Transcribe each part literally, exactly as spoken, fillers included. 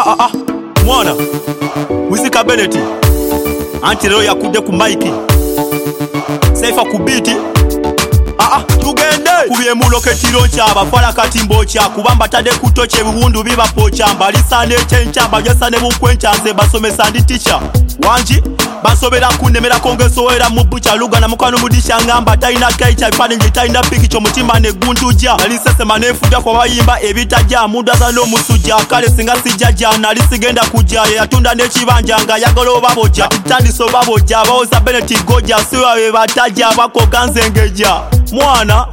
ah ah mwana Wizika Beneti anti leo yakude ku Mike Saifa ku beat ah ah tugende kubiye muloketiro nchaba fala katimbo cha kubamba tade kutoche bihundu biba pocha mbali sane chencha bagesane bukwencha nze basomesa ndi teacher wanji basobera kunemera kongeso era mubucha luga na mukano mudisha ngamba taina kaicha fani ngitaina pikicho mutima ne gunduja nali sese manefuja kwa bayimba ebitaja mudaza no musuja kale singa sijaja nali sigenda kuja yatunda ne chibanja nga yagolo baboja tandiso baboja baoza Beneti goja siwa bataja bako ganzengeja mwana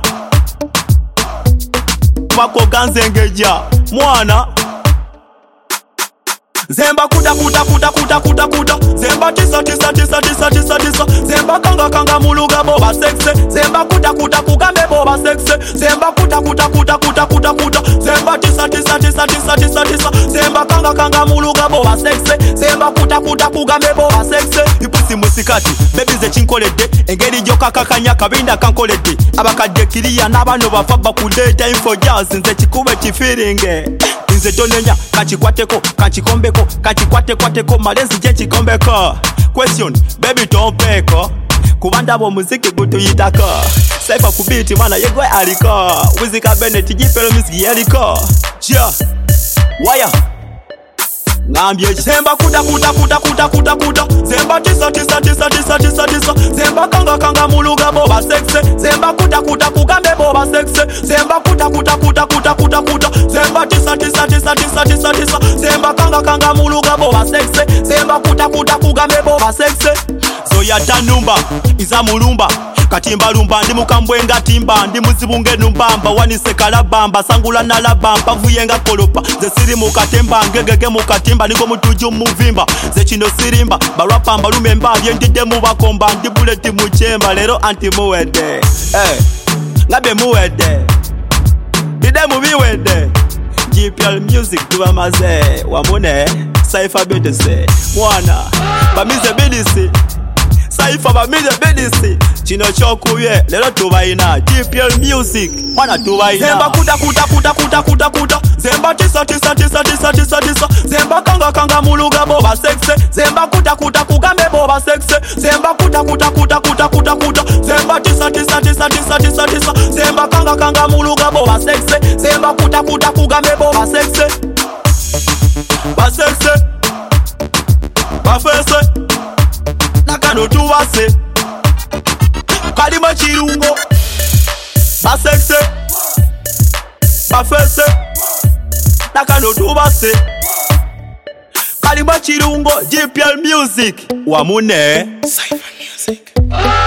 bako ganzengeja mwana Zemba kuda kuda kuda kuda kuda kuda Zemba tisa tisa tisa tisa tisa tisa Zemba kanga kanga muluga boba sexe Zemba kuda kuda kugambe boba sexe Zemba kuda kuda kuda kuda kuda kuda Zemba tisa tisa tisa tisa tisa tisa Zemba kanga kanga muluga boba sexe Zemba kuda kuda kugambe boba sexe Ipusi musikati baby ze chinkolede engeri joka kakanya kabinda kankolede abakadde kiriya nabano bafaba kudeta info jazz nze chikube chifiringe Nze tonenya kachikwateko kachikombeko kachikwatekwateko malenzi je chikombeko question baby tompeko kubanda bo muziki gutuyitako Saifa ku beat mana yegwe aliko Wizika Beneti jipelo miziki yaliko ja waya ngambye Zemba kuda kuda kuda kuda kuda kuda Zemba tisa tisa tisa tisa tisa tisa Zemba kanga kanga muluga boba sexe Zemba kuda kuda kugambe boba sexe Zemba kuda kuda kuda kuda kuda kuda Zemba tisa tisa tisa tisa tisa tisa Zemba kanga kanga muluga boba sexe Zemba kuda kuda kugambe boba sexe Zoya tanumba iza mulumba Katimba lumba ndi mukambwenga timba ndi muzibunge numbamba wanise kalabamba sangula na labamba vuyenga kolopa ze siri mukatemba ngegege mukatimba niko mutuju muvimba ze chino sirimba barapa mbalume mbabye ndide mubakomba ndi buleti muchemba lero anti muwede eh ngabe muwede ndide mubiwede G P L music tuwa maze wamune Saifa Beneti mwana bamize Beneti Saifa bamize Beneti chino chokuye lero tubaina G P L music mwana tubaina Zemba kuda kuda kuda kuda kuda kuda Zemba tisa tisa tisa tisa tisa tisa Zemba kanga kanga muluga boba sexe Zemba kuda kuda kugambe boba sexe Zemba kuda kuda kuda kuda kuda kuda Zemba tisa tisa tisa tisa tisa tisa Zemba kanga kanga muluga boba sexe Zemba kuda kuda kugambe boba sexe Ba sexe Ba fese Nakano tuwase Kalima chirungo Ba sexe Ba fese Nakano tubase Kalima chirungo G P L music Wamune Saifa music